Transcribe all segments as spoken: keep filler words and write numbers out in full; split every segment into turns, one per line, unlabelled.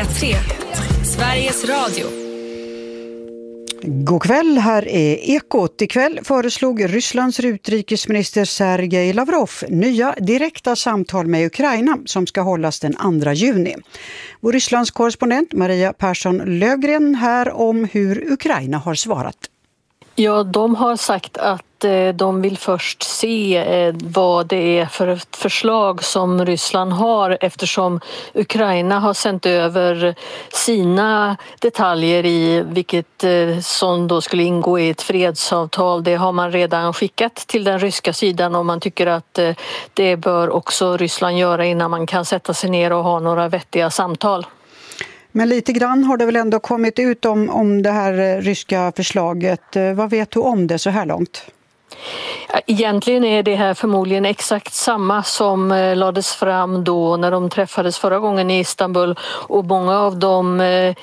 P tre, Sveriges Radio.
God kväll, här är Ekot. Ikväll föreslog Rysslands utrikesminister Sergej Lavrov nya direkta samtal med Ukraina som ska hållas den andra juni. Vår Rysslands korrespondent Maria Persson-Lövgren här om hur Ukraina har svarat.
Ja, de har sagt att de vill först se vad det är för ett förslag som Ryssland har, eftersom Ukraina har sänt över sina detaljer i vilket som då skulle ingå i ett fredsavtal. Det har man redan skickat till den ryska sidan och man tycker att det bör också Ryssland göra innan man kan sätta sig ner och ha några vettiga samtal.
Men lite grann har det väl ändå kommit ut om, om det här ryska förslaget. Vad vet du om det så här långt?
Egentligen är det här förmodligen exakt samma som lades fram då när de träffades förra gången i Istanbul, och många av de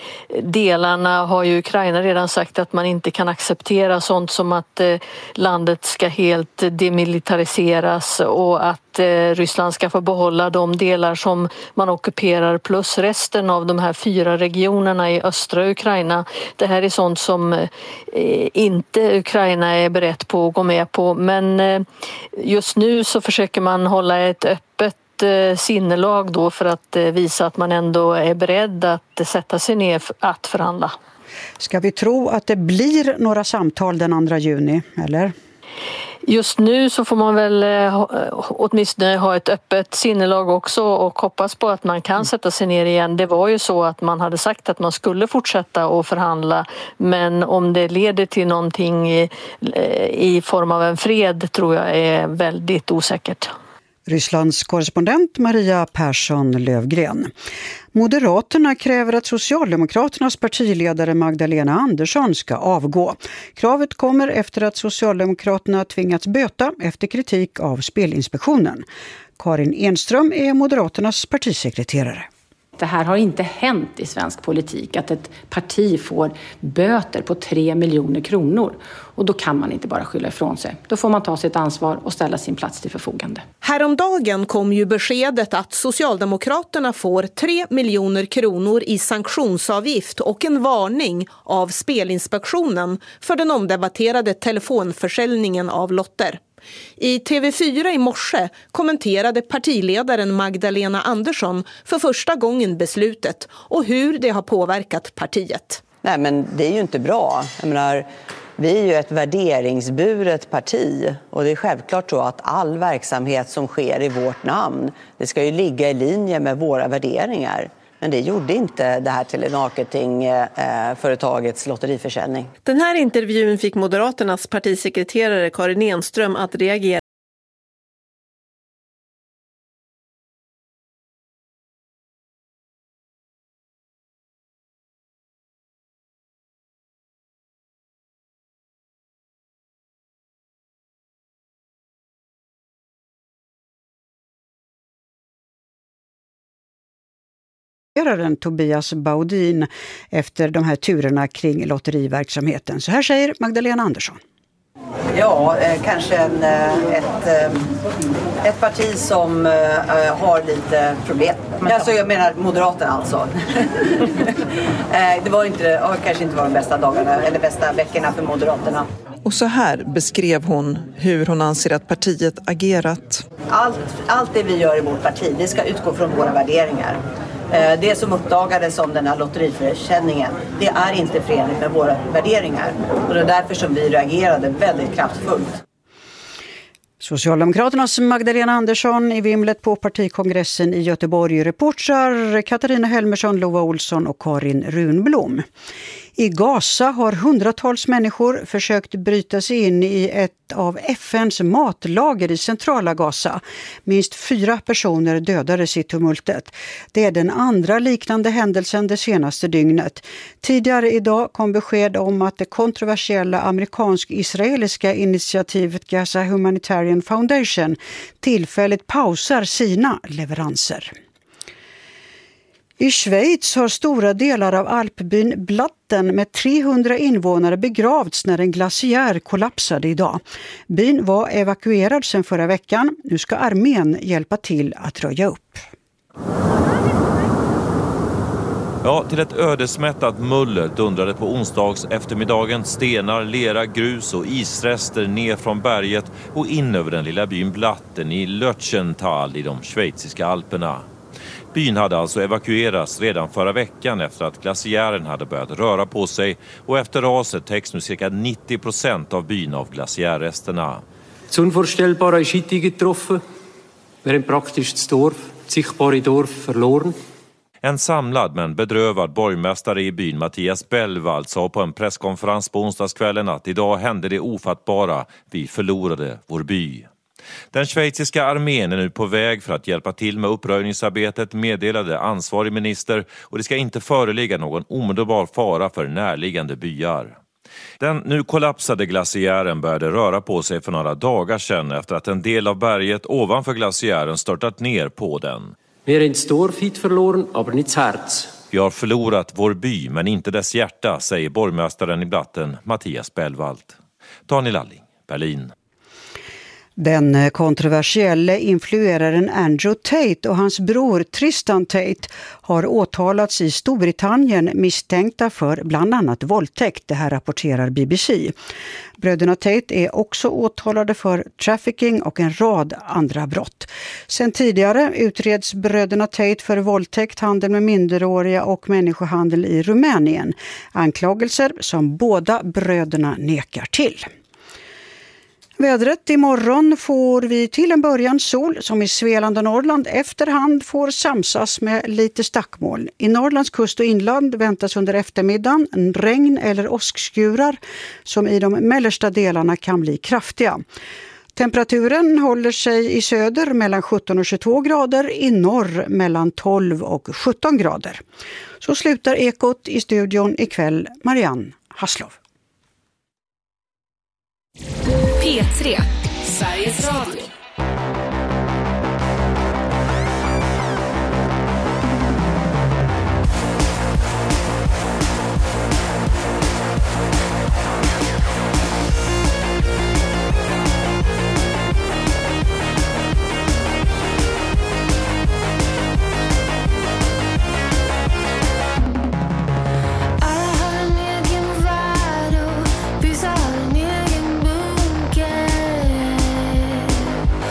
delarna har ju Ukraina redan sagt att man inte kan acceptera, sånt som att landet ska helt demilitariseras och att Ryssland ska få behålla de delar som man ockuperar plus resten av de här fyra regionerna i östra Ukraina. Det här är sånt som inte Ukraina är berett på att gå med på, men just nu så försöker man hålla ett öppet sinnelag då för att visa att man ändå är beredd att sätta sig ner att förhandla.
Ska vi tro att det blir några samtal den andra juni, eller?
Just nu så får man väl åtminstone ha ett öppet sinnelag också och hoppas på att man kan sätta sig ner igen. Det var ju så att man hade sagt att man skulle fortsätta att förhandla, men om det leder till någonting i, i form av en fred tror jag är väldigt osäkert.
Rysslands korrespondent Maria Persson-Lövgren. Moderaterna kräver att Socialdemokraternas partiledare Magdalena Andersson ska avgå. Kravet kommer efter att Socialdemokraterna tvingats böta efter kritik av Spelinspektionen. Karin Enström är Moderaternas partisekreterare.
Det här har inte hänt i svensk politik, att ett parti får böter på tre miljoner kronor. Och då kan man inte bara skylla ifrån sig. Då får man ta sitt ansvar och ställa sin plats till förfogande.
Häromdagen kom ju beskedet att Socialdemokraterna får tre miljoner kronor i sanktionsavgift och en varning av Spelinspektionen för den omdebatterade telefonförsäljningen av lotter. I T V fyra i morse kommenterade partiledaren Magdalena Andersson för första gången beslutet och hur det har påverkat partiet.
Nej, men det är ju inte bra. Jag menar, vi är ju ett värderingsburet parti och det är självklart så att all verksamhet som sker i vårt namn, det ska ju ligga i linje med våra värderingar. Men det gjorde inte det här telemarketingföretagets lotteriförsäljning.
Den här intervjun fick Moderaternas partisekreterare Karin Enström att reagera.
Tobias Baudin efter de här turerna kring lotteriverksamheten. Så här säger Magdalena Andersson.
Ja, eh, kanske en, ett, eh, ett parti som eh, har lite problem. Alltså, jag menar Moderaterna alltså. eh, det var inte, det kanske inte var de bästa dagarna eller bästa veckorna för Moderaterna.
Och så här beskrev hon hur hon anser att partiet agerat.
Allt, allt det vi gör i vårt parti, det ska utgå från våra värderingar. Det som uppdagades om den här lotteriförsäljningen, det är inte förenligt med våra värderingar. Och det är därför som vi reagerade väldigt kraftfullt.
Socialdemokraternas Magdalena Andersson i vimlet på partikongressen i Göteborg. Reportrar Katarina Helmersson, Lova Olsson och Karin Runblom. I Gaza har hundratals människor försökt bryta sig in i ett av F N:s matlager i centrala Gaza. Minst fyra personer dödades i tumultet. Det är den andra liknande händelsen det senaste dygnet. Tidigare idag kom besked om att det kontroversiella amerikansk-israeliska initiativet Gaza Humanitarian Foundation tillfälligt pausar sina leveranser. I Schweiz har stora delar av alpbyn Blatten med trehundra invånare begravts när en glaciär kollapsade idag. Byn var evakuerad sedan förra veckan. Nu ska armén hjälpa till att röja upp.
Ja, till ett ödesmättat muller dundrade på onsdags eftermiddagen stenar, lera, grus och isrester ner från berget och in över den lilla byn Blatten i Lötschental i de schweiziska alperna. Byn hade alltså evakuerats redan förra veckan efter att glaciären hade börjat röra på sig och efter raset täcks nu cirka nittio procent av byn av glaciärresterna.
Das Unvorstellbare ist heute getroffen. Wir haben praktisch das Dorf, das sichtbare Dorf verloren.
En samlad men bedrövad borgmästare i byn, Mattias Bellwald, sa på en presskonferens på onsdagskvällen att idag hände det ofattbara. Vi förlorade vår by. Den schweiziska armén är nu på väg för att hjälpa till med uppröjningsarbetet, meddelade ansvarig minister, och det ska inte föreligga någon omedelbar fara för närliggande byar. Den nu kollapsade glaciären började röra på sig för några dagar sedan efter att en del av berget ovanför glaciären störtat ner på den.
Vi har inte Dorf hit förloren, aber nicht das Herz.
Vi har förlorat vår by men inte dess hjärta, säger borgmästaren i Blatten, Mattias Bellwald. Daniel Alling, Berlin.
Den kontroversielle influeraren Andrew Tate och hans bror Tristan Tate har åtalats i Storbritannien misstänkta för bland annat våldtäkt. Det här rapporterar B B C. Bröderna Tate är också åtalade för trafficking och en rad andra brott. Sen tidigare utreds bröderna Tate för våldtäkt, handel med minderåriga och människohandel i Rumänien. Anklagelser som båda bröderna nekar till. Vädret imorgon får vi till en början sol som i Svealand och Norrland efterhand får samsas med lite stackmoln. I Norrlands kust och inland väntas under eftermiddagen en regn eller åskskurar som i de mellersta delarna kan bli kraftiga. Temperaturen håller sig i söder mellan sjutton och tjugotvå grader, i norr mellan tolv och sjutton grader. Så slutar Ekot i studion ikväll. Marianne Hasslov.
P tre, Sveriges Radio.
Alla har en egen värld och vissa har en egen bunker.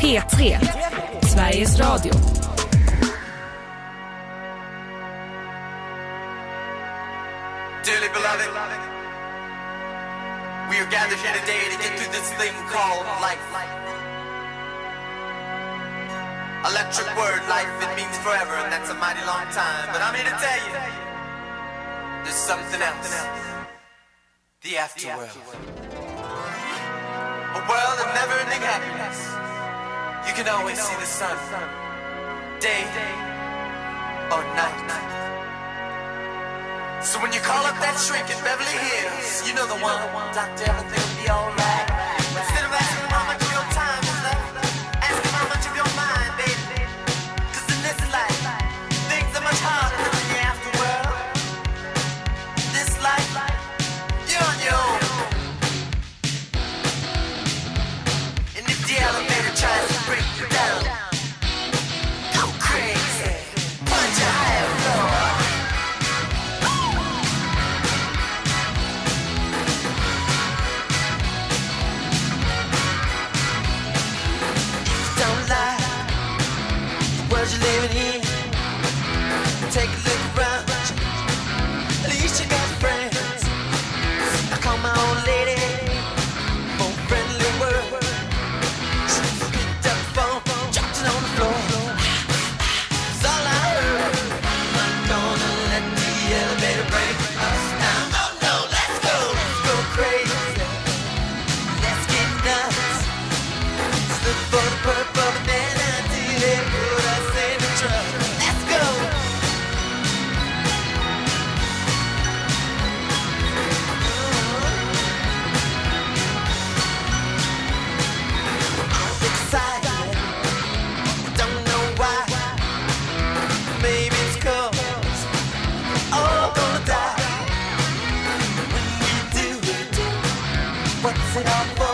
P tre, Sveriges Radio.
Dearly beloved, we are gathered here today to get through this thing called life. Electric word, life, it means forever, and that's a mighty long time. But I'm here to tell you, there's something else. The afterworld. A world of never-ending happiness. You can always see the sun, day or night. So when you call up that shrink in Beverly Hills, you know the one, doctor, everything will be alright. Instead of asking him how much of your time is left, ask him how much of your mind, baby. Cause in this life, things are much harder than in the afterworld. This life, you're on your own. And if the elevator tries to break you down, go crazy, punch a higher floor. You're living here. Take a look around. At least you got friends. I call my old lady for a friendly word. She picked up the phone, dropped it on the floor. That's all I heard. I'm not gonna let the elevator break us down. Oh no, let's go, let's go crazy. Let's get nuts. Let's look for the purple banana till they put us. Let's go. I'm excited. Don't know why. Maybe it's 'cause we're all gonna die. When we do, what's it all for?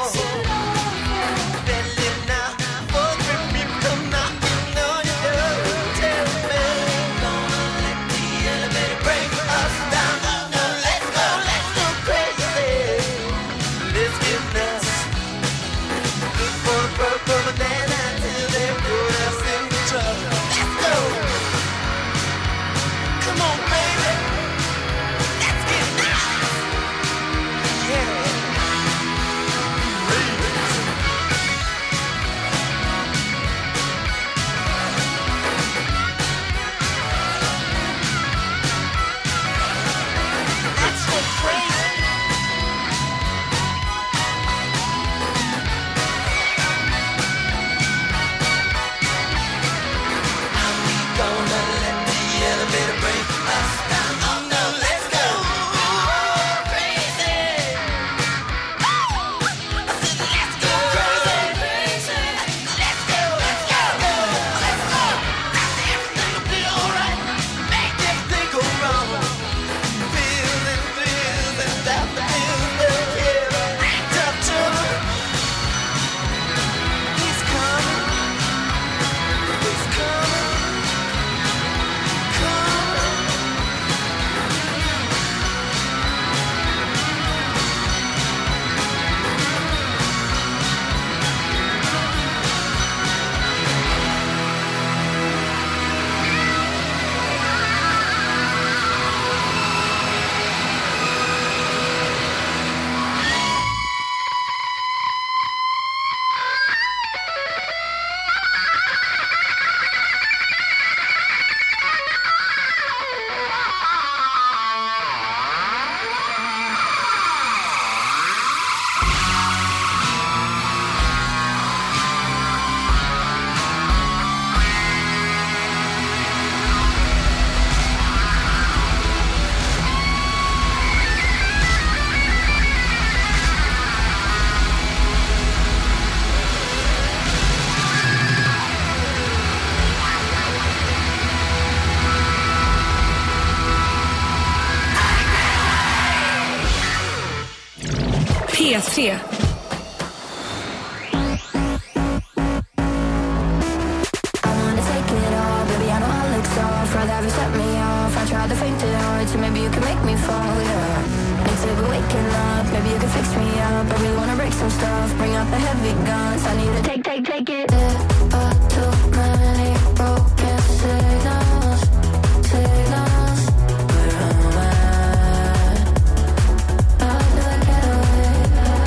P tre.
So maybe you can make me fall, yeah. Need to be waking up, maybe you can fix me up. I really wanna break some stuff, bring out the heavy guns. I need to take, take, take it. There are too many broken signals, signals. Where am I? How do I get away?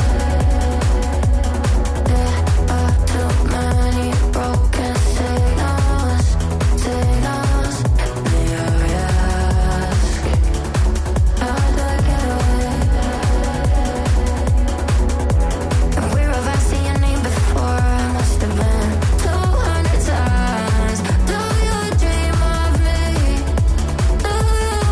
There are too many broken signals, signals. May I ask, how do I get away? And where have I seen your name before? I must have been two hundred times. Do you dream of me? Do you?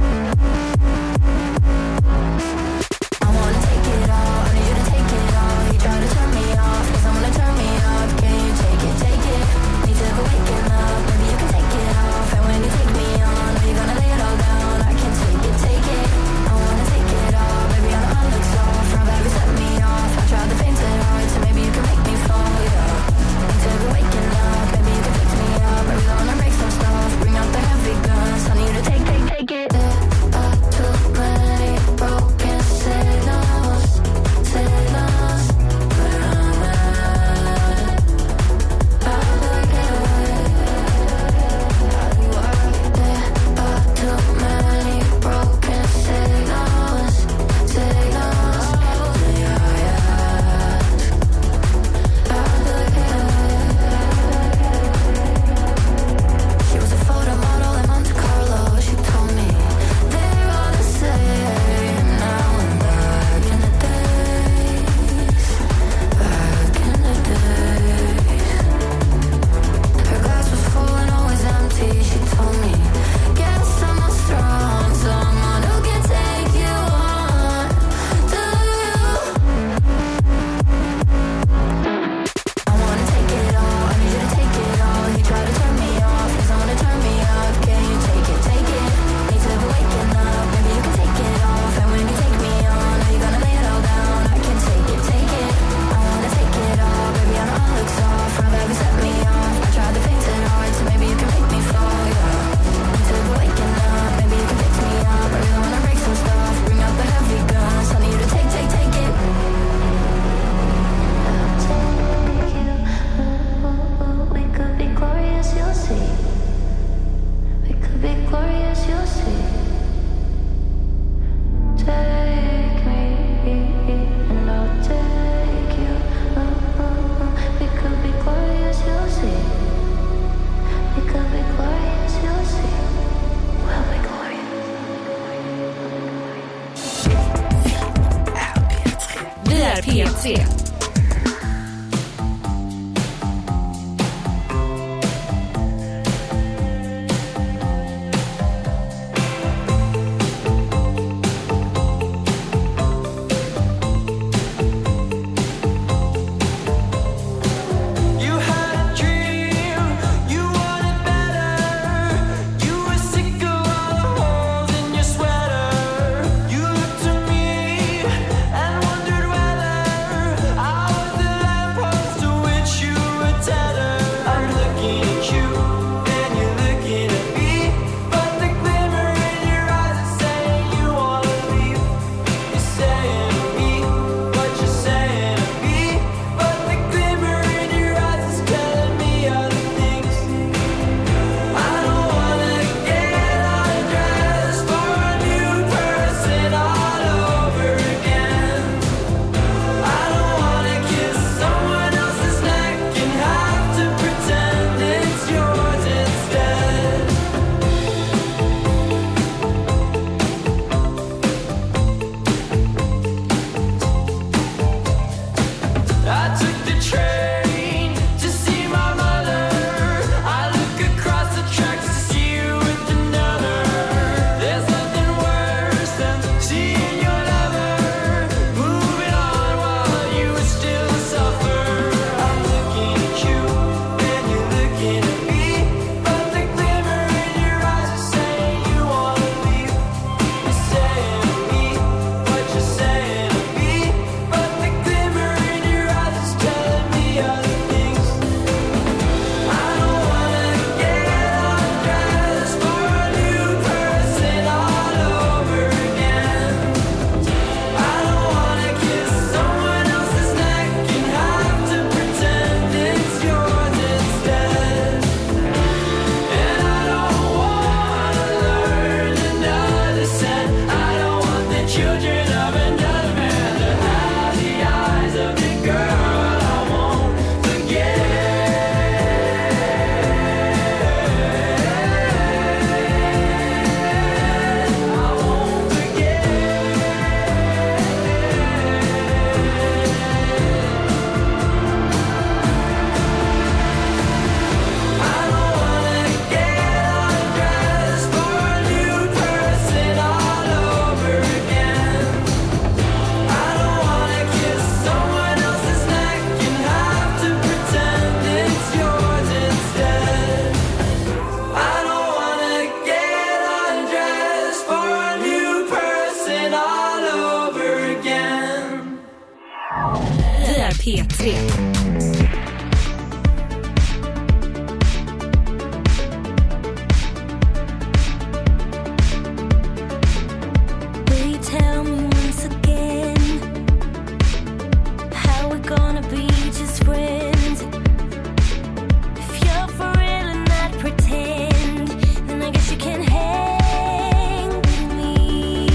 I wanna take it all, I need you to take it all. You try to turn me off, cause I'm gonna turn me up. Can you take it, take it? Need to go waking up, maybe you can take it off. And when you take me on, are you gonna lay it all down? I can take it, take it. I wanna take it all, baby, I know I look soft. From baby, set me off. I tried to paint it hard, so maybe you can make me fall, yeah. Need to go waking up, maybe you can fix me up. Maybe I wanna break some stuff, bring out the heavy guns. I need you to take, take, take it. There are too many broken signals, signals. Where am I? How do I get away? How you are? There are too many broken signals, signals. May I ask, how do I get away? She was a photo model in Monte Carlo. She told me they're all the same now and back in the days, back in the days. Her glass was full and always empty. She told me, get someone strong, someone who can take you on. Do you? I wanna take it all, I need you to take it all. You try to turn me off, cause I wanna turn me up. Can you take it, take it? Need to be waking up, maybe you can take it off. And when you take me on, are you gonna lay it all down? I can take it, take it. I wanna take it all, baby, I know I look soft. From baby, set me off. I tried to paint it hard, so maybe you can make me fall, yeah. Need to be waking up, maybe you can fix me up. I really wanna break some stuff, bring out the heavy guns. I need you to take, take, take it. We could be glorious, you'll see. We could be glorious, you'll see. Take me and I'll take you. We could be glorious, you'll see. We could be glorious, you'll see. We'll be glorious.
Vi är P tre.
You had a dream, you wanted better. You were sick of all the holes in your sweater. You looked to me and wondered whether
P tre.
Will you tell me once again how we're gonna be just friends? If you're for real and not pretend, then I guess you can hang with me.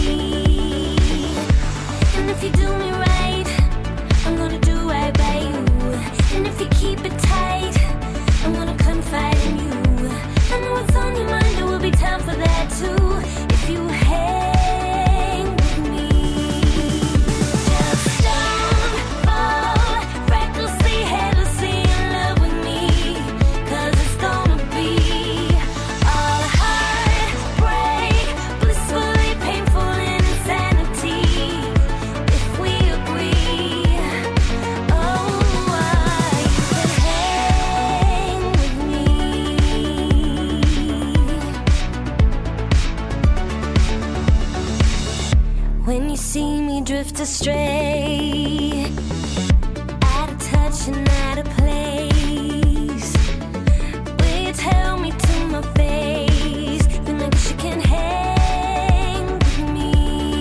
And if you do me right, I'm gonna do right by you. And if you keep it tight, I'm gonna confide in you. I know what's on your mind, there will be time for that too. If you hang with me, just don't fall recklessly, headlessly in love with me. 'Cause it's gonna be all heartbreak, blissfully painful and insanity. If we agree, oh, I can hang with me. When you see me drift astray, out of touch and out of place, will you tell me to my face? Then I guess you can hang with me.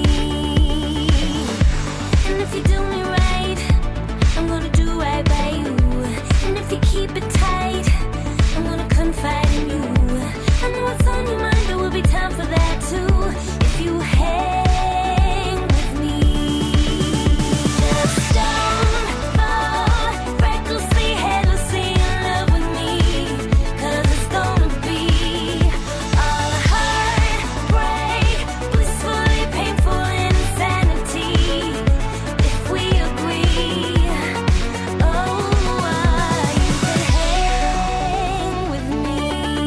And if you do me right, I'm gonna do right by you. And if you keep it tight, I'm gonna confide in you. I know what's on your mind, there will be time for that too. If you hang with me, just don't fall recklessly, headlessly in love with me. 'Cause it's gonna be all heartbreak, blissfully painful and insanity. If we agree, oh, you can hang with me.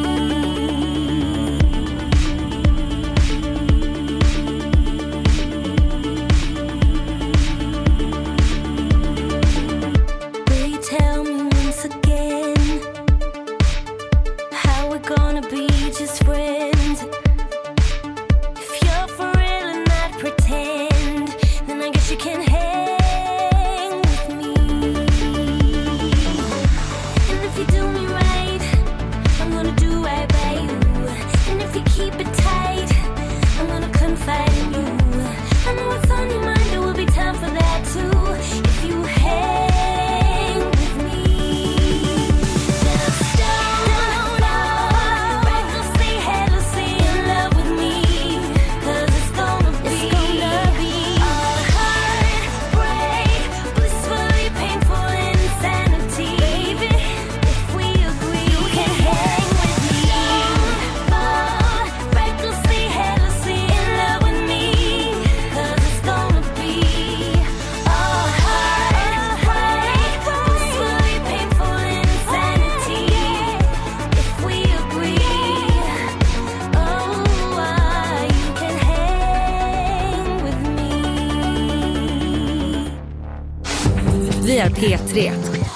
Will you tell me once again how we're gonna be just friends? If you're for real and not pretend, then I guess you can hang with me. And if you do me right, I'm gonna do right by you. And if you keep it tight, I'm gonna confide in you. I know what's on your mind, there will be time for that too. If you hang with me, just don't fall recklessly, headlessly in love with me. 'Cause it's gonna be all heartbreak, blissfully painful and insanity. Baby, if we agree, you can hang with me. Don't fall recklessly, headlessly in love with me. 'Cause it's gonna be all heartbreak, blissfully painful and insanity. If we agree, oh, you can hang with me.
Vi är P tre.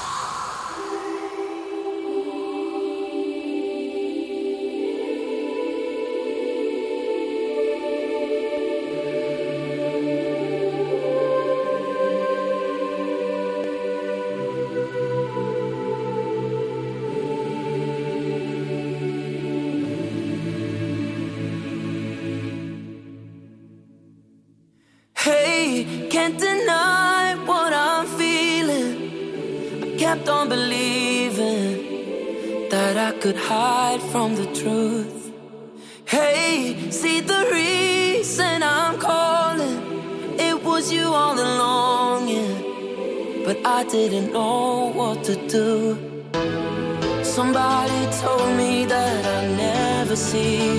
Hey, can't deny what I'm feeling. I kept on believing that I could hide from the truth. Hey, see the reason I'm calling. It was you all along, yeah. But I didn't know what to do. Somebody told me that I never see,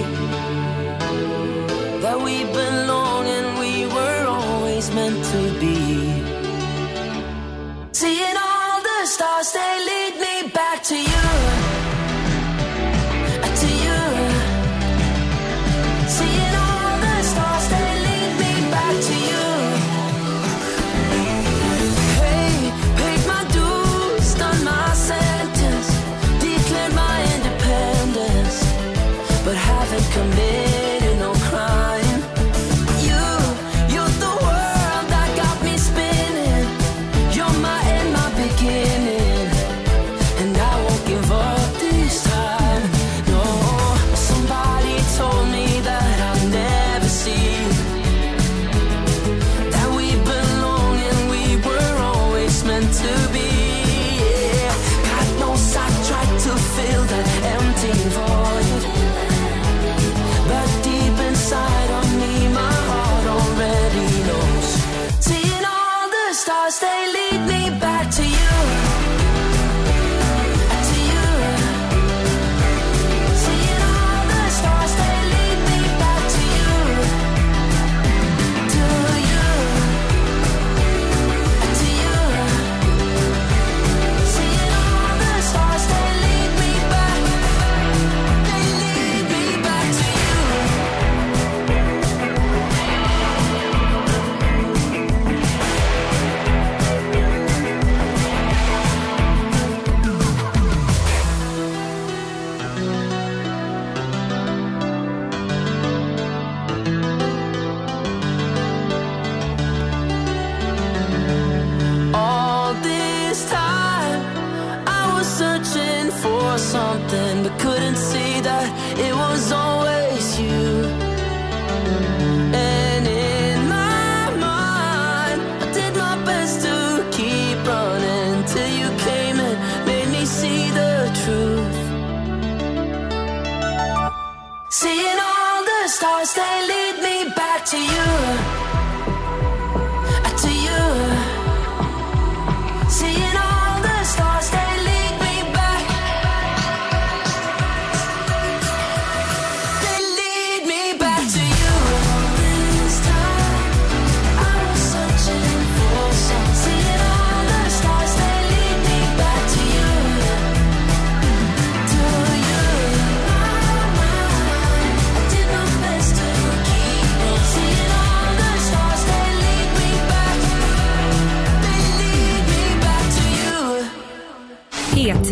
that we belong and we were always meant to be. Seeing all the stars, they lead me back to you, to you. Seeing all the stars, they lead me back to you. Hey, paid my dues, done my sentence, declared my independence, but haven't committed no crime. You, you're the world that got me spinning.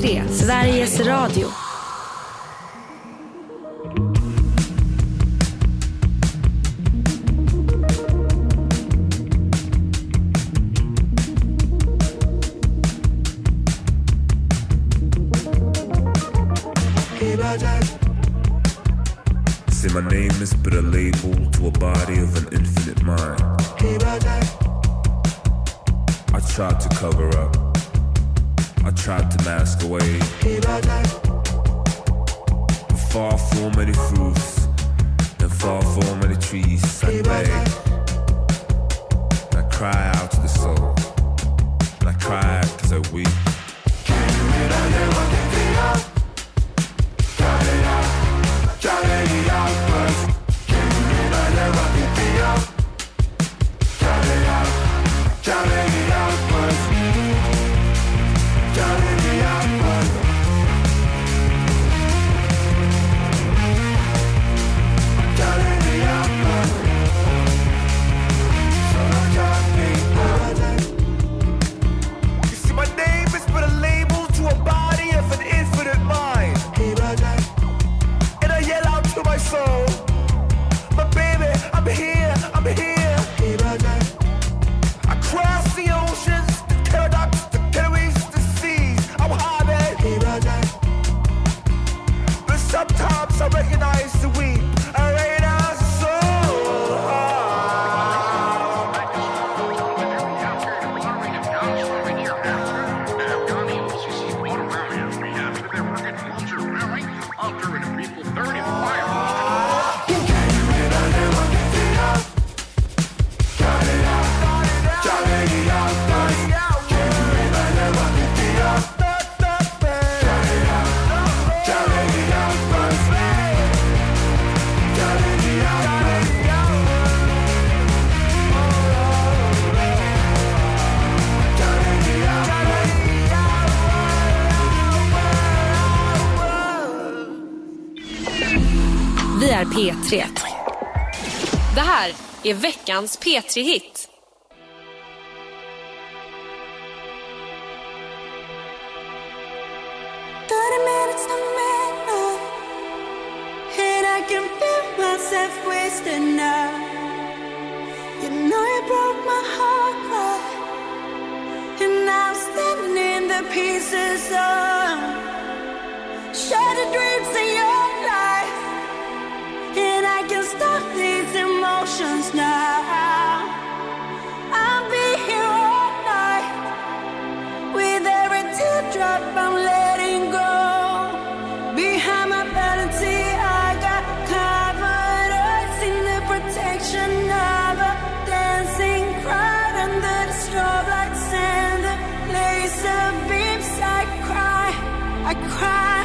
tre, Sveriges Radio.
Say my name is but a label to a body of an infinite mind. I tried to cover up, I tried to mask away. Far from many fruits and far from many trees, I beg. I cry out to the soul, and I cry cause I weep.
Vi är P tre. Det här är veckans P tre-hit.
thirty minutes to midnight, and I can feel myself wasting now. You know you broke my heart, right? And now I'm standing in the pieces of shattered dreams in your life. And I can stop these emotions now. I'll be here all night. With every teardrop I'm letting go. Behind my vanity I got covered up in the protection of a dancing crowd. Under the strobe lights and the laser beams I cry, I cry.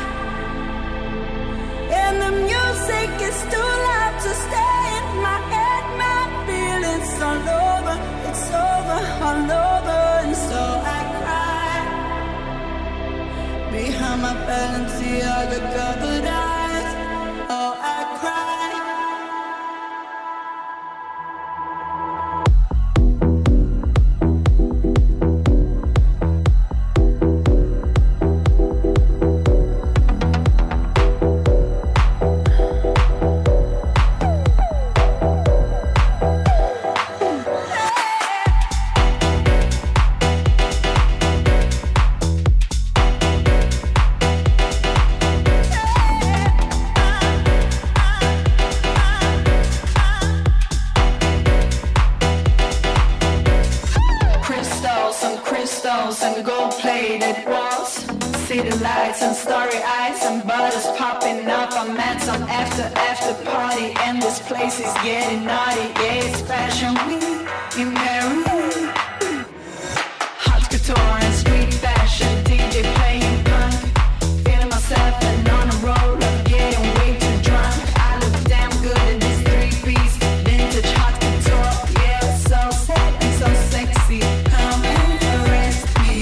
And the music is too loud to stay in my head. My feelings all over, it's over, all over. And so I cry. Behind my Balenciaga covered eyes, oh I cry.
And starry eyes and bottles popping up. I'm at some after after party and this place is getting naughty. Yeah, it's fashion week in Paris. Hot couture and street fashion, D J playing punk. Feeling myself and on a roll, I'm getting way too drunk. I look damn good in this three-piece vintage hot couture. Yeah, it's so sad and so sexy. Come and arrest me.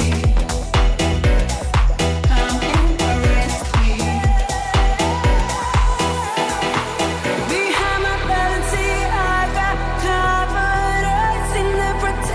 Behind my vanity I got covered up in the protection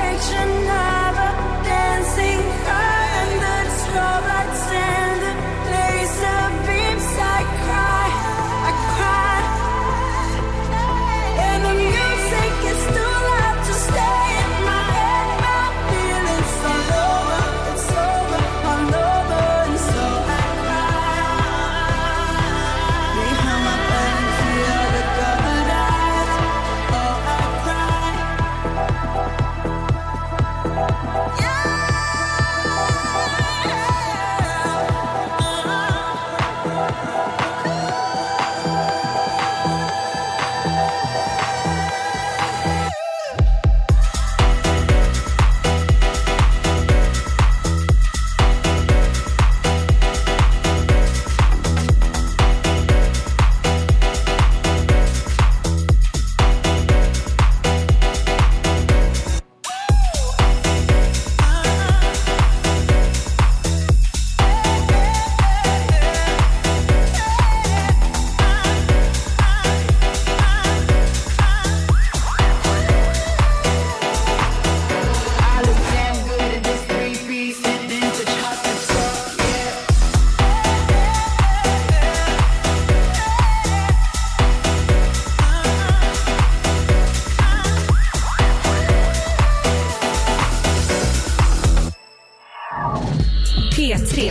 P tre.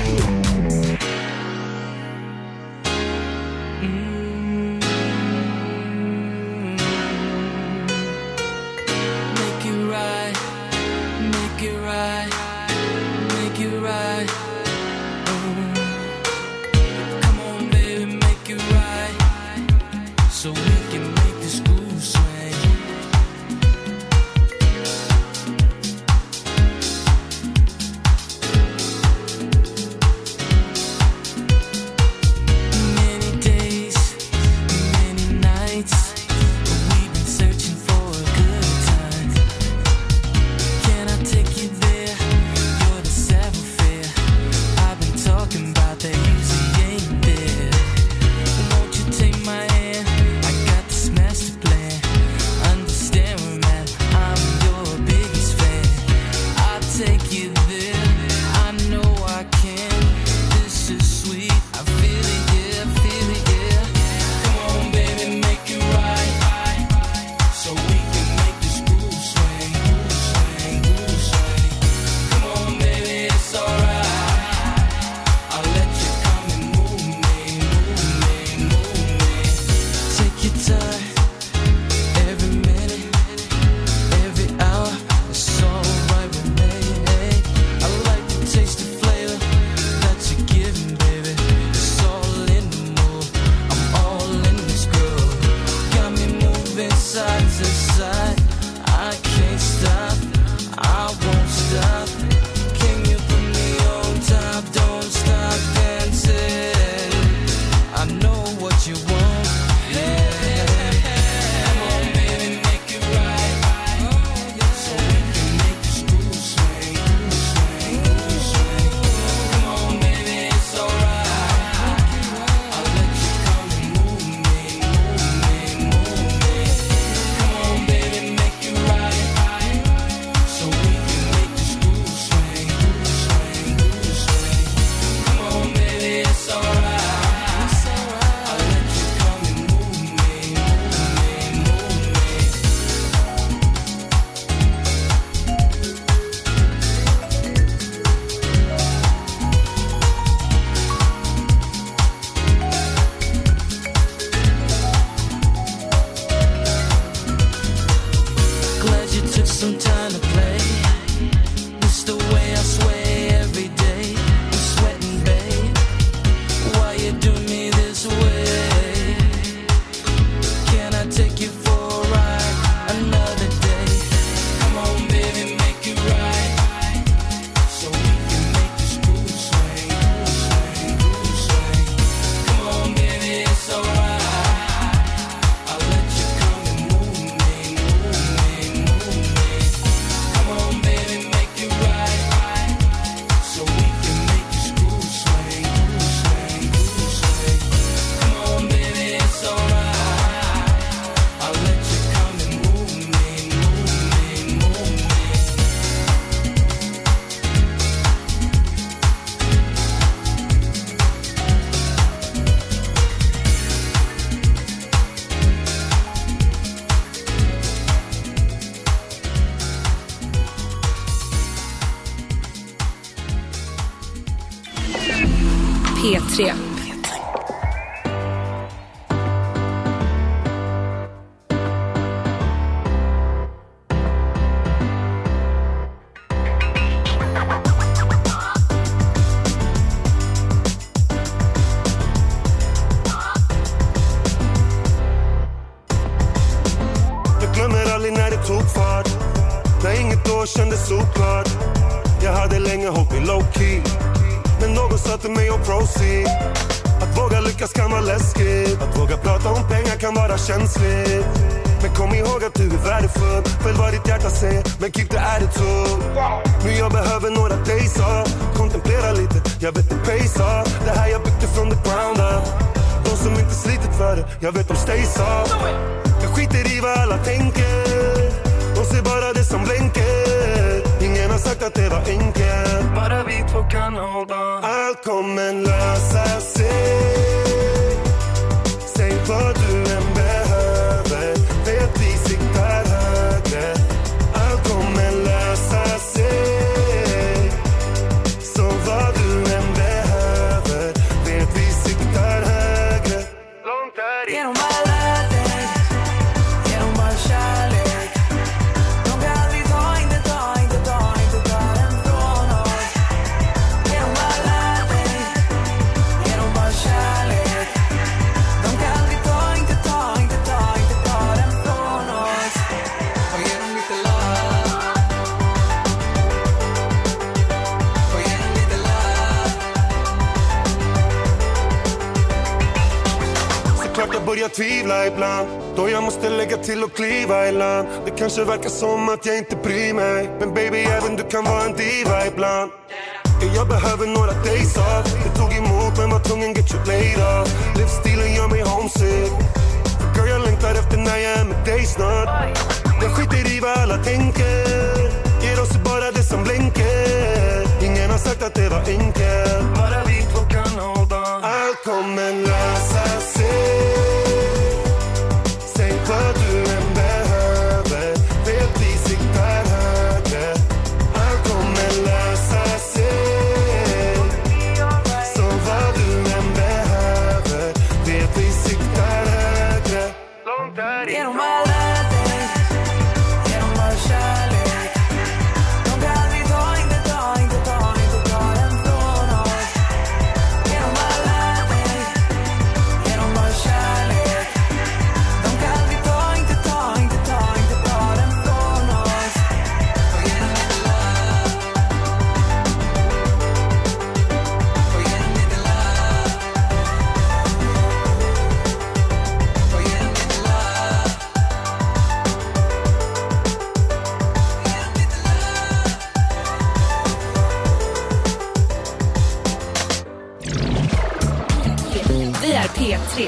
P tre.
oklart. Jag hade länge hållit mig low key, men någon sa till mig och proceed. Att våga lyckas kan vara läskigt, att våga prata om pengar kan vara känsligt. Men kom ihåg att du är värdefull, följ vad ditt hjärta säger, men keep the attitude. Nu jag behöver några days off, kontemplera lite, jag vet det pays off. Det här jag byggde från the ground up. De som inte slitit för det, jag vet de stays off. Jag skiter i vad alla tänker, de ser bara det som blänker. Ingen har sagt att det var enkelt, bara vi två kan hålla. Allt kommer lösa sig. Säg vad du än behöver, vet vi siktar högre. Allt kommer lösa sig. Så vad du än behöver, vet vi siktar högre. Långt där i.
Genom alla dig, genom all kärlek. De kan aldrig ta, inte ta, inte ta, inte ta den från oss. Genom alla dig, genom all kärlek. De kan aldrig ta, inte ta, inte ta, inte ta den från oss. Och genom lite love. Och genom lite love.
Såklart jag börjar tvivla ibland, då jag måste lägga till och kliva i land. Det kanske verkar som att jag inte bryr mig, men baby även du kan vara en diva ibland. Jag behöver några days off, det tog emot men var tvungen get you laid off. Livsstilen gör mig homesick, girl jag längtar efter när jag är med dig snart. Jag skiter i vad alla tänker, ger oss bara det som blänker. Ingen har sagt att det var enkelt, bara vi två kan hålla. Allt kommer lösa sig. Säg vad du än behöver, vet vi siktar högre. Allt kommer lösa sig. Så vad du än behöver, vet vi siktar högre. Långt där i.
Genom alla dig, genom all kärlek. De kan aldrig ta, inte ta, inte ta, inte ta den från oss. Genom alla dig, genom all kärlek. De kan aldrig ta, inte ta, inte ta, inte ta den från oss. Och genom lite love. Och genom lite love. Och genom lite love.
Vi är P tre.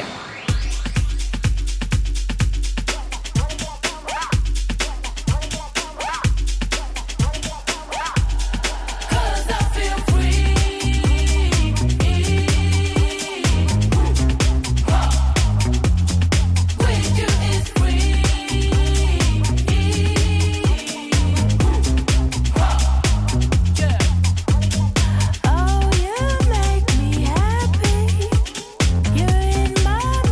Oh, you make me happy. You're in my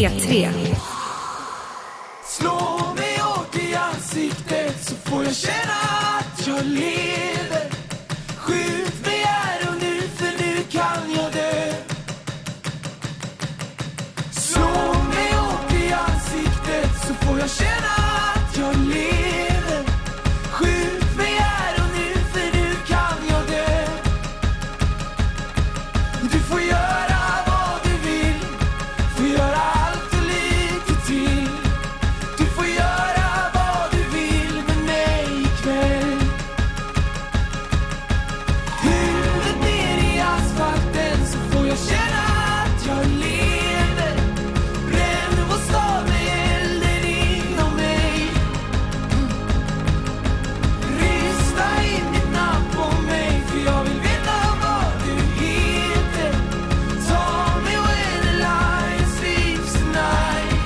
P tre.
Slå mig åt i ansiktet så får jag känna att jag lever. Skjut mig här och nu, för nu kan jag dö. Slå mig åt i ansiktet så får jag känna att jag lever. Skjut mig här och nu, för nu kan jag dö. Du får göra vad du vill, får göra allt och lite till. Du får göra vad du vill med mig ikväll. Huvudet ner i asfalten så får jag känna att jag lever. Bränn vår stad med elden inom mig. Rista in ditt namn på mig, för jag vill veta vad du heter. Ta mig where the lion sleeps tonight.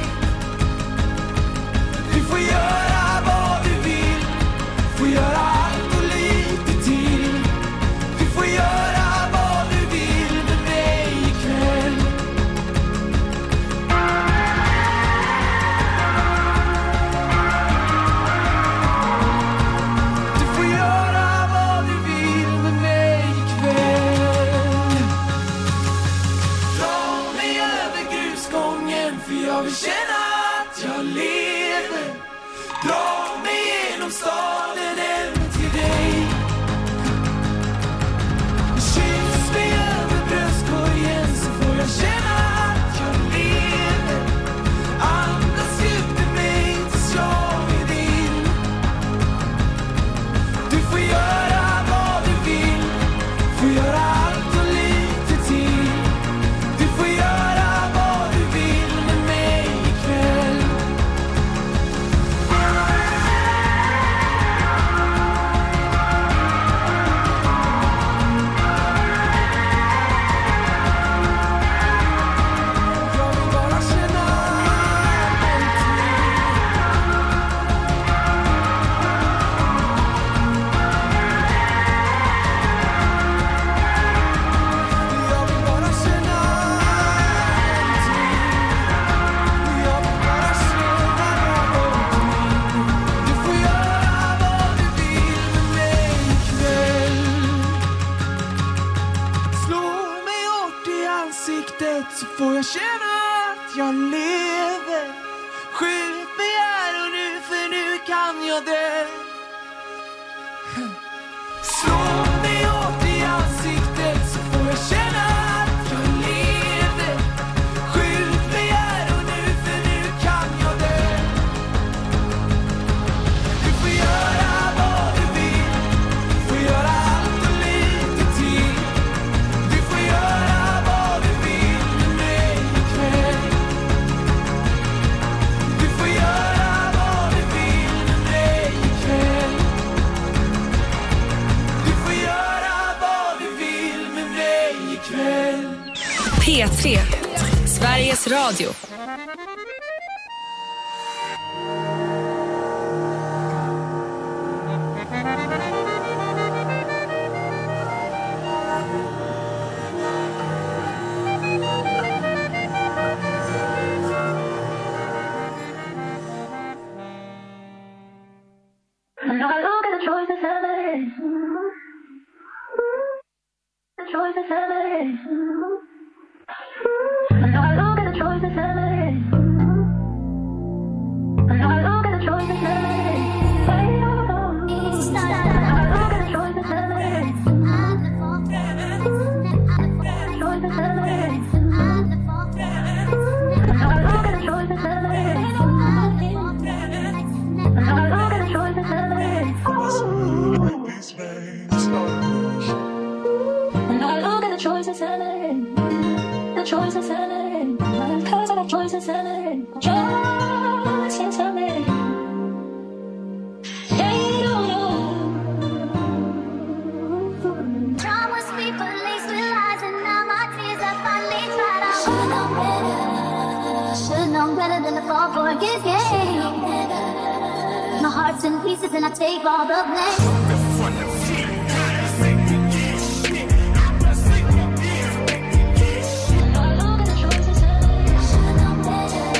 Du får göra vad du vill, får göra allt och lite till. Du får göra vad du vill med mig ikväll. Du får göra vad du vill med mig ikväll. Dra mig över grusgången, för jag vill känna att jag lever. Dra mig genom staden hem till dig. Kyss mig över bröstkorgen så får jag känna att jag lever. Andas djupt i mig tills jag är din. Du får göra vad du vill, får göra allt och lite till. Du får göra vad du vill med mig ikväll. Jag vill bara känna Jag vill bara känna Jag vill bara känna någonting. Du får göra vad du vill med mig ikväll. Slå mig hårt i ansiktet så får jag känna att jag lever. Skjut mig här och nu, för nu kan jag dö. Slå mig hårt i ansiktet så får jag känna att jag lever. Skjut mig här och nu, för nu kan jag dö. Du får göra vad du vill, får göra allt och lite till. Du får göra vad du vill med mig ikväll. Du får göra vad du vill med mig ikväll. Du får göra vad du vill med mig ikväll.
P tre. Sveriges Radio.
And I look at the choices I made. The choices I made. And I look at the choices I made. And I look at the choices I made. And I look at the choices I made. Choices I made. And I look at the choices I made. And I look at the choices I made. And I look at the choices I made. The choices I made. Because of the choices I made. Choices I made. They don't know. Drama sweet police with lies, and now my tears are finally dried. I should know better. Should know better than to fall for his game. My heart's in pieces and I take all the blame. I look at the choices I made.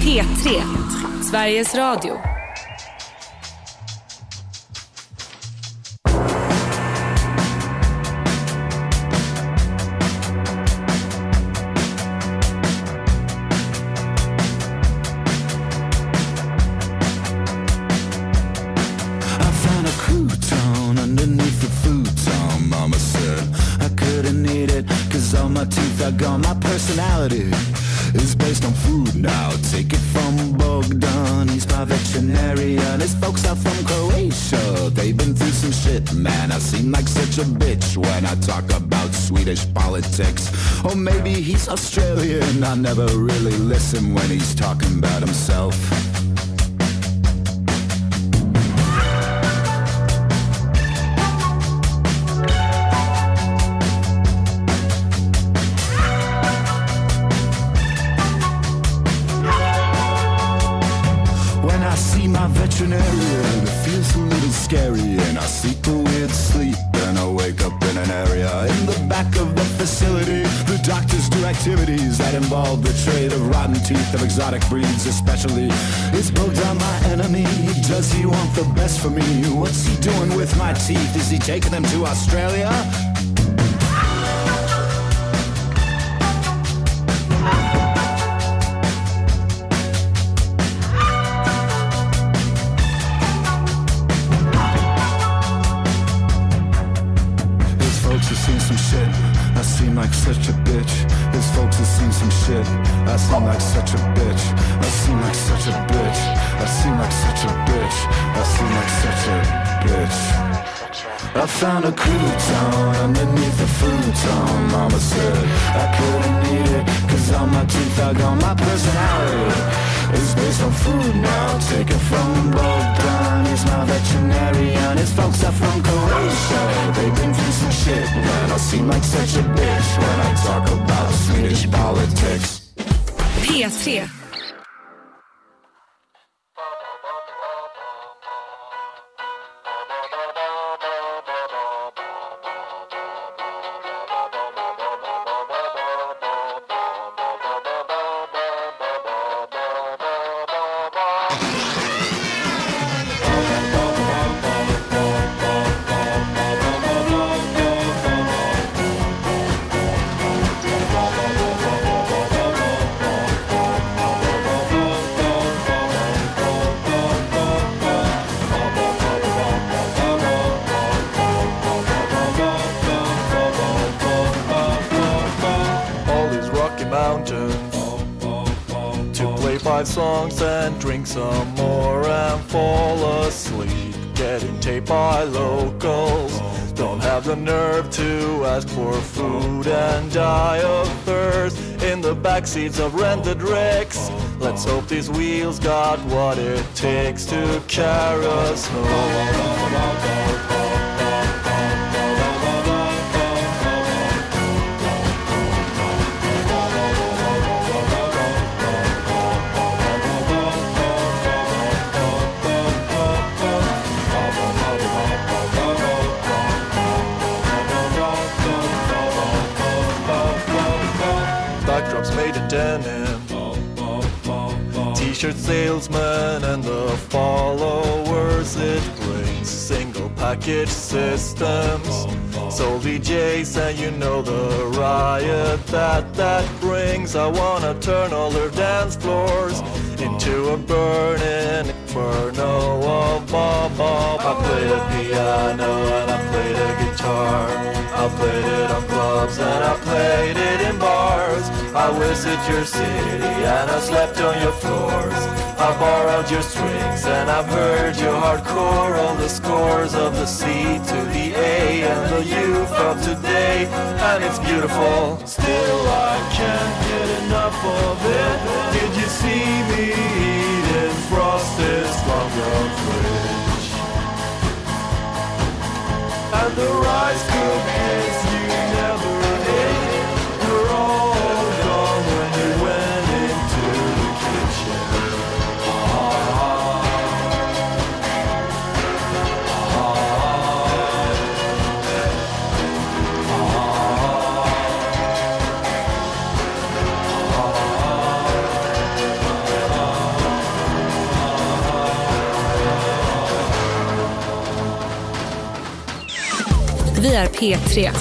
P tre, Sveriges Radio.
My personality is based on food now. Take it from Bogdan, he's my veterinarian. His folks are from Croatia, they've been through some shit, man. I seem like such a bitch when I talk about Swedish politics. Or maybe he's Australian, I never really listen when he's talking about himself. Veterinarian, it feels a little scary, and I seek a weird sleep and I wake up in an area in the back of the facility. The doctors do activities that involve the trade of rotten teeth of exotic breeds especially. Is Bogdan my enemy? Does he want the best for me? What's he doing with my teeth? Is he taking them to Australia? Like such a bitch. His folks have seen some shit. I seem like such a bitch. I seem like such a bitch. I seem like such a bitch. I seem like such a bitch. I found a crouton underneath the futon. Mama said I couldn't eat it, cause all my teeth are gone. My personality is based on food now. Take it from Bogdan, he's my veterinarian. His folks are from Croatia, they've been through some shit, man. I seem like such a bitch when I talk about Swedish politics.
P tre.
Songs and drink some more and fall asleep. Getting taped by locals. Don't have the nerve to ask for food and die of thirst in the backseats of rented wrecks. Let's hope these wheels got what it takes to carry us home. Made in denim, t-shirt salesman and the followers it brings. Single package systems, soul D Js, and you know the riot that that brings. I wanna turn all their dance floors into a burning inferno of bob bob. I played a piano and I played a guitar. I played it on clubs and I played it in bars. I visit your city and I slept on your floors. I borrowed your strings and I've heard you hardcore. All the scores of the C to the A and the U from today. And it's beautiful, still I can't get enough of it. Did you see me eating frosted strawberry fridge? And the rice cookies you never ate, they're all gone when you went into the kitchen.
Vi är P tre.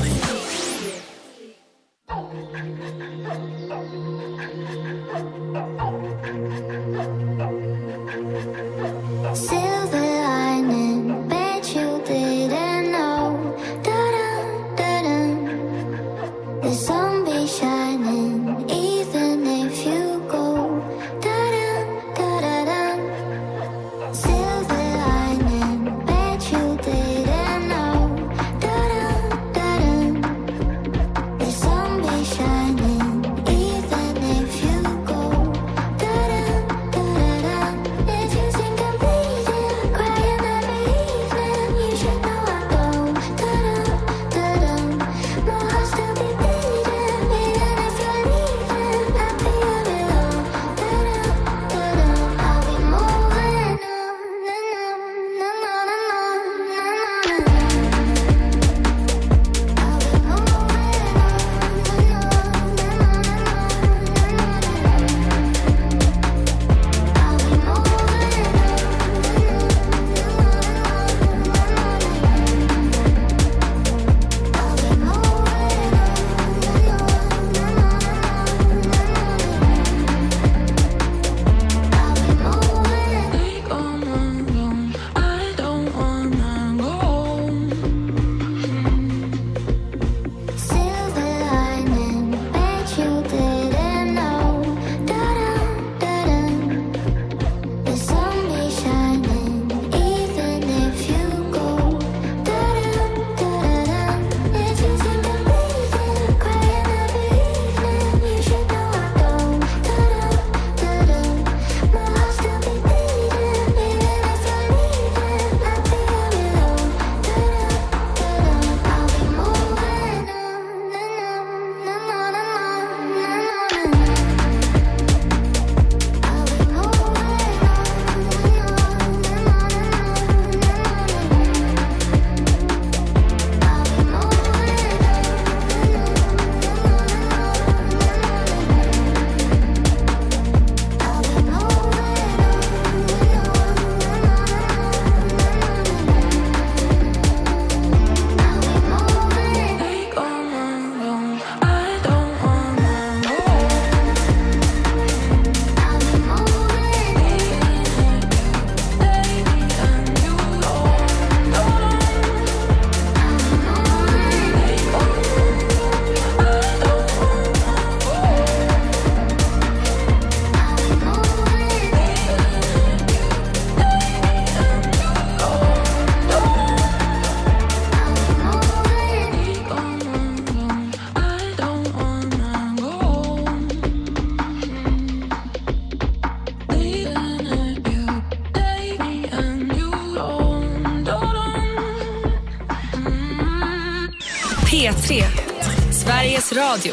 P tre, Sveriges Radio.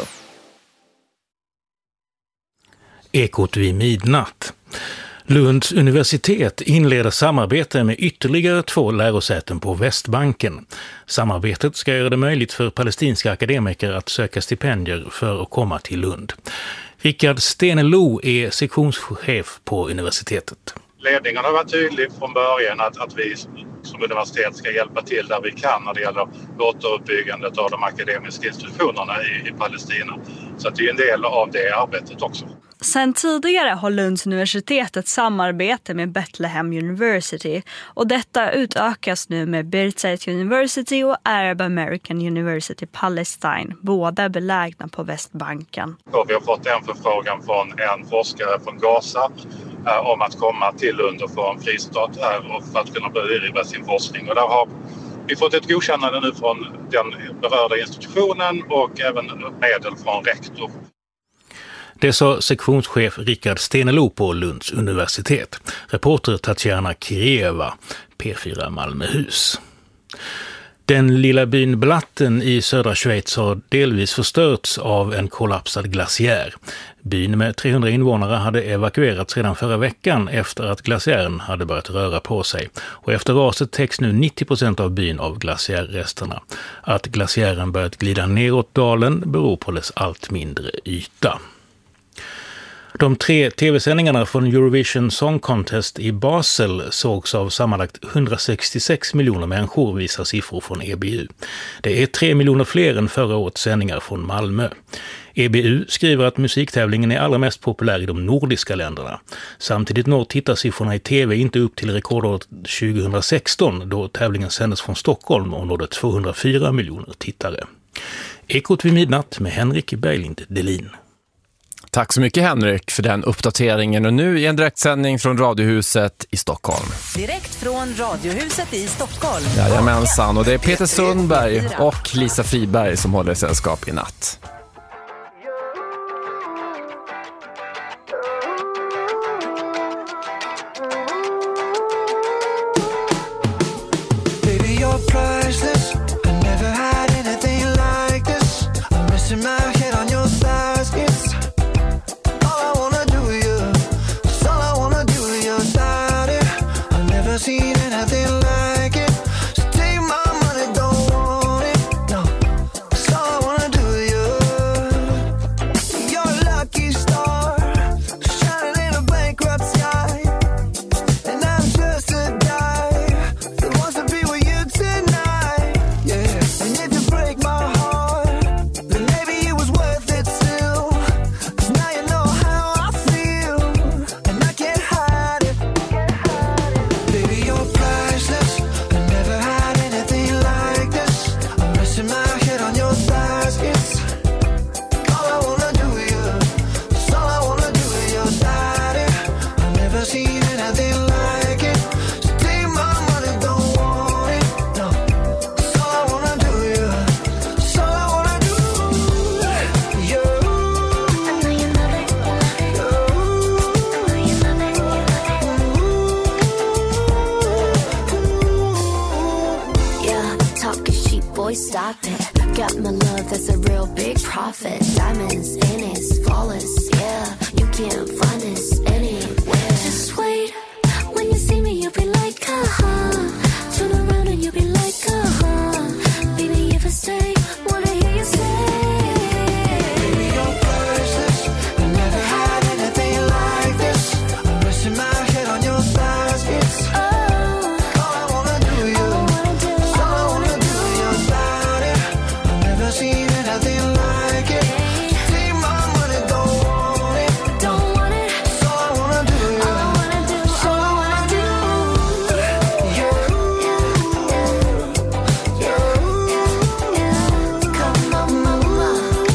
Ekot vid midnatt. Lunds universitet inleder samarbete med ytterligare två lärosäten på Västbanken. Samarbetet ska göra det möjligt för palestinska akademiker att söka stipendier för att komma till Lund. Rickard Stenelo är sektionschef på universitetet.
Ledningen har varit tydlig från början att, att vi som universitet ska hjälpa till där vi kan när det gäller återuppbyggandet av de akademiska institutionerna i, i Palestina. Så att det är en del av det arbetet också.
Sen tidigare har Lunds universitet ett samarbete med Bethlehem University och detta utökas nu med Birzeit University och Arab American University Palestine, båda belägna på Västbanken.
Vi har fått en förfrågan från en forskare från Gaza eh, om att komma till Lund och få en fristad här och för att kunna bedriva sin forskning. Och där har vi fått ett godkännande nu från den berörda institutionen och även medel från rektor.
Det sa sektionschef Rickard Stenelo på Lunds universitet. Reporter Tatjana Kireva, P fyra Malmöhus. Den lilla byn Blatten i södra Schweiz har delvis förstörts av en kollapsad glaciär. Byn med trehundra invånare hade evakuerats redan förra veckan efter att glaciären hade börjat röra på sig. Och efter raset täcks nu nittio procent av byn av glaciärresterna. Att glaciären börjat glida neråt dalen beror på dess allt mindre yta. De tre tv-sändningarna från Eurovision Song Contest i Basel sågs av sammanlagt hundrasextiosex miljoner människor, visar siffror från E B U. Det är tre miljoner fler än förra årets sändningar från Malmö. E B U skriver att musiktävlingen är allra mest populär i de nordiska länderna. Samtidigt når tittarsiffrorna i tv inte upp till rekordåret tjugohundrasexton då tävlingen sändes från Stockholm och nådde tvåhundrafyra miljoner tittare. Ekot vid midnatt med Henrik Berglind Delin.
Tack så mycket Henrik för den uppdateringen, och nu i en direktsändning från Radiohuset i Stockholm.
Direkt från Radiohuset i Stockholm.
Jajamensan, och det är Peter Sundberg och Lisa Friberg som håller sällskap i natt.
Baby, you're priceless. I never had anything like this. I'm missing my head on your thighs. It's all I wanna do with you. It's all I wanna do with your body. I've never seen anything like it. So take my money, don't want it. No, it's all I wanna do with you. You're a lucky star, shining in a bankrupt sky. And I'm just a guy that wants to be with you tonight. Yeah, and if you break my heart, then maybe it was worth it still. 'Cause now you know how I feel, and I can't hide it. Baby, you're priceless. I never had anything like this. I'm resting my head on your thighs. It's all I wanna do with you. It's all I wanna do with your body. I've never seen anything like it. So take my money, don't want it. No, it's all I wanna do with you. It's all I wanna do. You. I know you love it.
Yeah, talk is cheap, boy, stop it. Got my love, that's a real big profit. Diamonds in it's flawless, yeah. You can't find this anywhere. Just wait, when you see me, you'll be like, uh-huh. Turn around and you'll be like, uh-huh. Baby, if I stay, wanna hear you say.
Baby, you're priceless. I never had anything like this. I'm resting my head on your thighs. It's all I wanna do with you. It's all I wanna do with your body. I've never seen anything like it. So take my money, don't want it.
Don't want it.
It's all I wanna do with you. It's all I wanna do. You.
Come on, mama.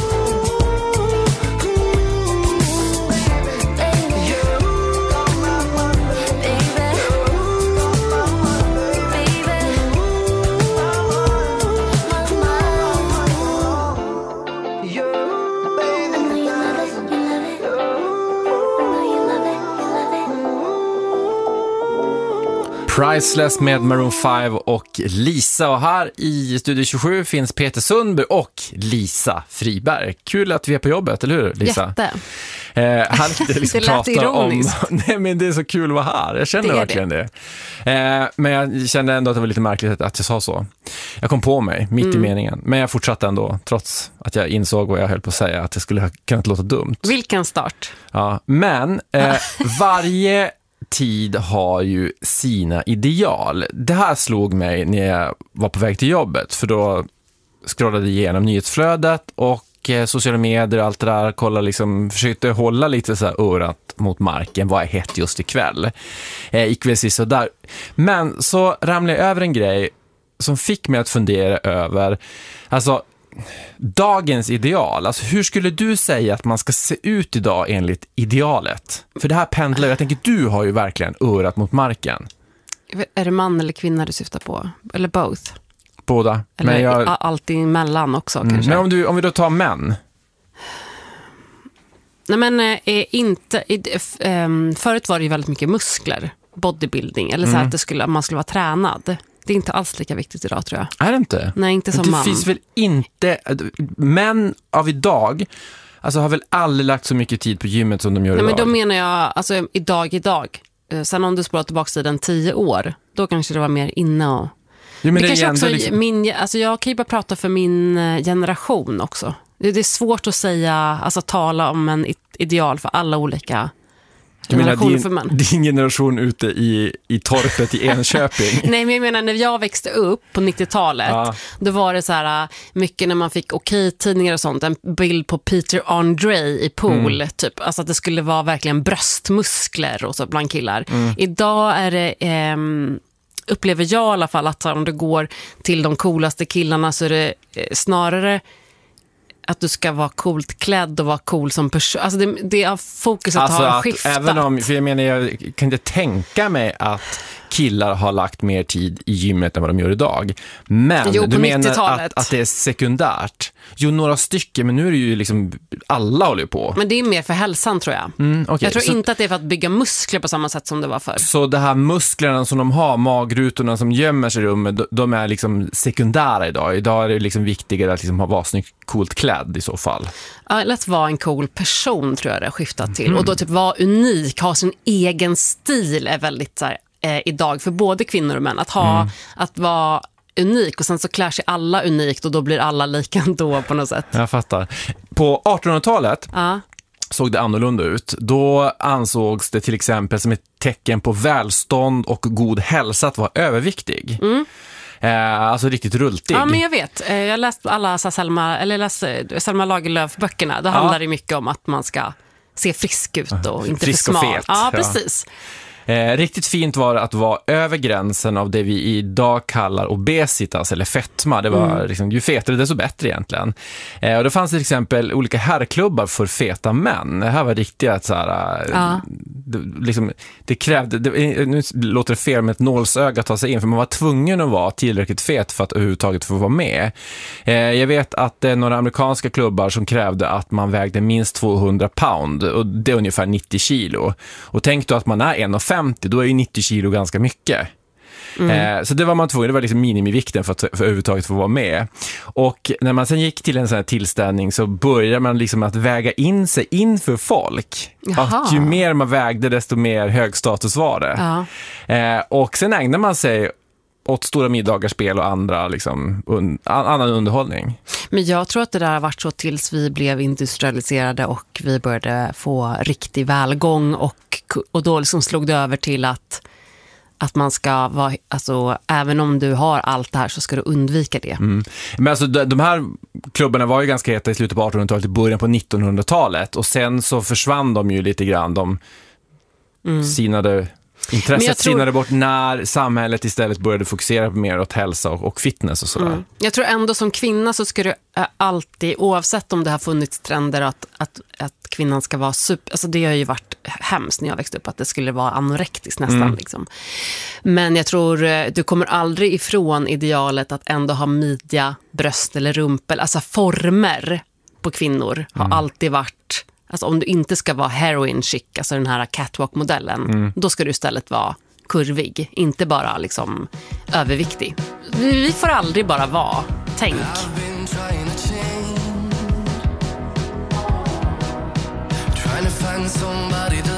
Priceless med Maroon fem och Lisa, och här i Studio tjugosju finns Peter Sundberg och Lisa Friberg. Kul att vi är på jobbet, eller hur Lisa?
Jätte.
Eh, han liksom
Det lät ironiskt.
om, nej men det är så kul att vara här. Jag känner
Det är
verkligen det. det. Eh, men jag kände ändå att det var lite märkligt att jag sa så. Jag kom på mig mitt
Mm.
i meningen, men jag fortsatte ändå trots att jag insåg vad jag höll på att säga, att det skulle ha kunnat låta dumt.
Vilken start.
Ja, men eh, varje tid har ju sina ideal. Det här slog mig när jag var på väg till jobbet, för då scrollade jag igenom nyhetsflödet och eh, sociala medier och allt det där, kolla liksom, försökte hålla lite så här örat mot marken, vad är hett just ikväll. Eh, gick väl så där. Men så ramlade jag över en grej som fick mig att fundera över, alltså dagens ideal. Alltså hur skulle du säga att man ska se ut idag enligt idealet? För det här pendlar, jag tänker du har ju verkligen örat mot marken.
Är det man eller kvinna du syftar på? Eller both?
Båda.
Eller
men jag...
allt emellan också
mm.
kanske?
Men om, du, om vi då tar män.
Nej men eh, inte... Eh, förut var det ju väldigt mycket muskler. Bodybuilding. Eller så
Mm.
att det skulle, man skulle vara tränad. Det är inte alls lika viktigt idag, tror jag.
Är det inte?
Nej, inte som
det
man.
Det finns väl inte... Män av idag alltså, har väl aldrig lagt så mycket tid på gymmet som de gör
Nej,
idag.
men då menar jag alltså, idag, idag. Sen om du spårar tillbaka tiden tio år, då kanske det var mer inne och...
Jo, men
det
det
kanske
är
också
liksom...
min, alltså jag kan ju bara prata för min generation också. det, det är svårt att säga, alltså tala om en ideal för alla olika
Du menar
generationer för
din,
män.
din generation ute i, i torpet i Enköping?
Nej, men jag menar när jag växte upp på nittiotalet,
Ja.
då var det så här mycket när man fick okej-tidningar och sånt, en bild på Peter Andre i pool,
Mm.
typ. Alltså att det skulle vara verkligen bröstmuskler och så bland killar.
Mm.
Idag är det, ehm, upplever jag i alla fall att om du går till de coolaste killarna så är det eh, snarare att du ska vara coolt klädd och vara cool som person. Alltså det, det har fokuset
Alltså
har
att
skiftat.
även om, för jag menar, jag kan inte tänka mig att killar har lagt mer tid i gymmet än vad de gör idag. Men
Jo, på
du menar
nittiotalet.
att, att det är sekundärt? Jo, några stycken, men nu är det ju liksom, alla håller ju på.
Men det är mer för hälsan, tror jag.
Mm, okej,
jag tror
så-
inte att det är för att bygga muskler på samma sätt som det var förr.
Så det här musklerna som de har, magrutorna som gömmer sig i rummet, de- de är liksom sekundära idag. Idag är det liksom viktigare att liksom ha vara snyggt, coolt klädd i så fall.
Ja, eller att vara en cool person tror jag det har skiftat till.
Mm.
Och då typ vara unik, ha sin egen stil är väldigt så här, eh, idag för både kvinnor och män. Att ha,
Mm.
att vara unik och sen så klär sig alla unikt och då blir alla lika ändå på något sätt.
Jag fattar. På artonhundratalet
Ja.
såg det annorlunda ut. Då ansågs det till exempel som ett tecken på välstånd och god hälsa att vara överviktig.
Mm.
Eh, alltså riktigt rultig.
Ja, men jag vet. Eh, Jag läste alla så här Selma, eller jag läste Selma Lagerlöf-böckerna. Då
Ja.
handlar det mycket om att man ska se frisk ut och inte
Frisk
för
och
smal.
fet.
Ja,
Ja.
precis.
Eh, riktigt fint var att vara över gränsen av det vi idag kallar obesitas eller fetma. Det var
Mm.
liksom, ju fetare desto bättre egentligen. Eh, och det fanns till exempel olika herrklubbar för feta män. Det här var riktigt så här,
Ja.
det, liksom, det krävde, det, nu låter det fel med ett nålsöga att ta sig in, för man var tvungen att vara tillräckligt fet för att överhuvudtaget få vara med. Eh, jag vet att det är några amerikanska klubbar som krävde att man vägde minst tvåhundra pound, och det är ungefär nittio kilo. Och tänk då att man är en komma femtio, då är ju nittio kilo ganska mycket.
Mm.
Eh, så det var man tvungen, det var liksom minimivikten för att för överhuvudtaget få vara med. Och när man sen gick till en sån här tillställning så började man liksom att väga in sig inför folk.
Jaha.
Att ju mer man vägde desto mer hög status var det.
Ja.
Eh, och sen ägnade man sig åt stora middagar, spel och andra liksom, un, annan underhållning.
Men jag tror att det där har varit så tills vi blev industrialiserade och vi började få riktig välgång och, och då liksom slog det över till att att man ska vara, alltså även om du har allt det här så ska du undvika det.
Mm. Men alltså de, de här klubbarna var ju ganska heta i slutet på artonhundratalet, i början på nittonhundratalet, och sen så försvann de ju lite grann, de
Mm.
sinade
Men
intresset
jag tror-
sinade bort när samhället istället började fokusera mer åt hälsa och, och fitness och sådär.
Mm. Jag tror ändå som kvinna så ska du äh, alltid, oavsett om det har funnits trender att, att, att kvinnan ska vara super, alltså det har ju varit hemskt när jag växte upp att det skulle vara anorektiskt nästan
Mm.
liksom. Men jag tror eh, du kommer aldrig ifrån idealet att ändå ha midja, bröst eller rumpel, alltså former på kvinnor har
Mm.
alltid varit, alltså om du inte ska vara heroin chic, alltså den här catwalk-modellen,
Mm.
då ska du istället vara kurvig, inte bara liksom överviktig. Vi vi får aldrig bara vara, tänk.
Trying to find somebody to